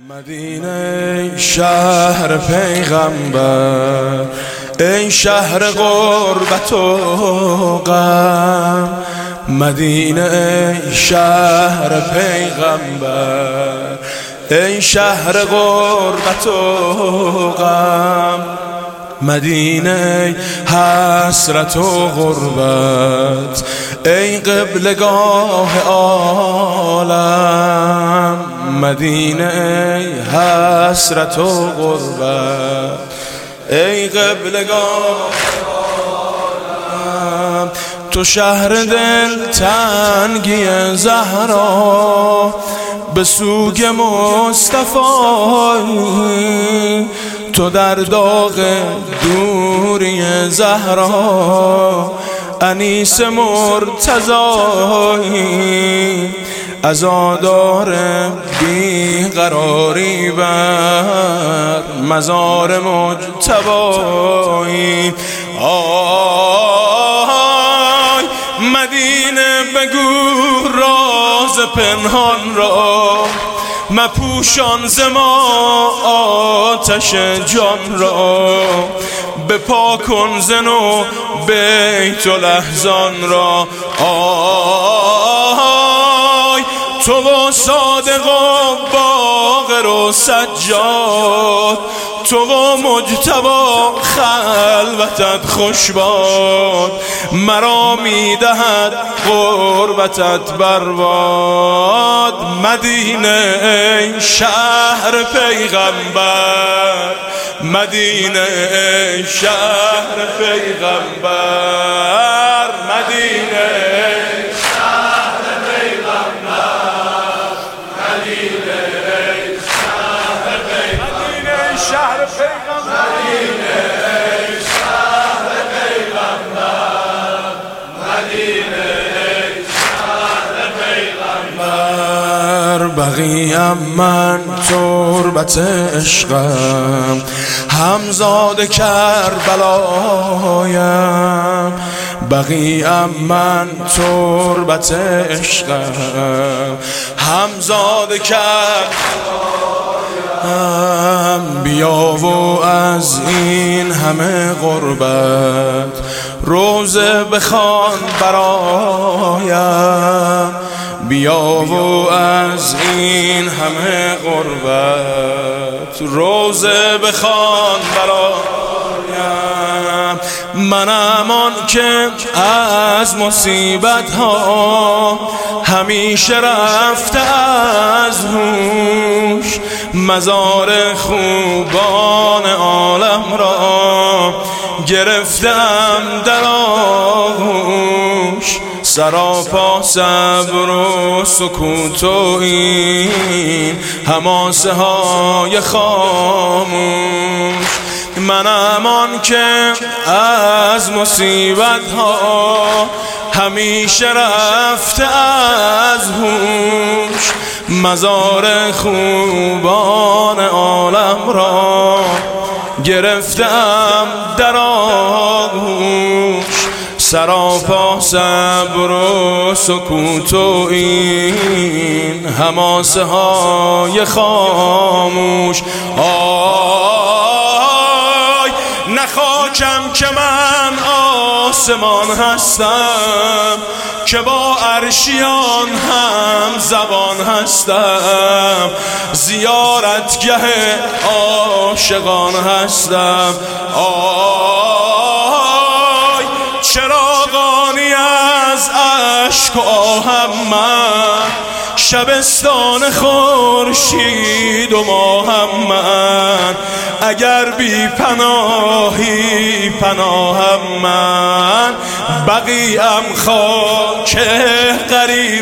مدینه شهر پیغمبر، ای شهر غربت و غم. مدینه شهر پیغمبر، ای شهر غربت و غم. مدینه حسرت و غربت، ای قبلگاه عالم. مدینه حسرت و غربت، ای قبلگاه عالم. تو شهر دلتنگی زهرا، به سوگ مصطفی. تو در داغ دوری زهرا، انیس مرتضی. عزادار بیقراری بر مزار مجتبی. آی مدینه بگو راز پنهان را، مپوشان ز ما آتش جان را. بپا کن ز نو بیت الاحزان را. آی تو و صادق و باقر و سجاد، تو و مجتبی خلوتت خوش باد. مرا میدهد غربتت برباد. مدینه ای شهر پیغمبر، مدینه ای شهر پیغمبر. مدینه ای شهر پیغمبر، مدینه ای شهر پیغمبر. شهر پیغمبر، مدینه ای شهر پیغمبر، مدینه ای شهر پیغمبر. بقیم من تربت عشقم، همزاد کربلایم. بقیم من تربت عشقم، همزاد کربلایم. بیا و از این همه غربت، روزه بخوان برایم. بیا و از این همه غربت، روزه بخوان برایم. منم آن که از مصیبت ها همیشه رفته از هوش. مزار خوبان عالم را گرفتم در آغوش. سراپا صبر و سکوت و این حماسه های خاموش. منم آن که از مصیبت ها همیشه رفته از هوش. مزار خوبان عالم را گرفتم در آغوش. سراپا صبر و سکوت و این حماسه های خاموش. آی نه خاکم که من آسمان هستم، که با عرشیان هم زبان هستم. زیارتگه عاشقان هستم. آی چراغانی از اشک و آهم من، شبستان خورشید و ماهم من. اگر بی پناهی پناهم من، بقیم خاک غریب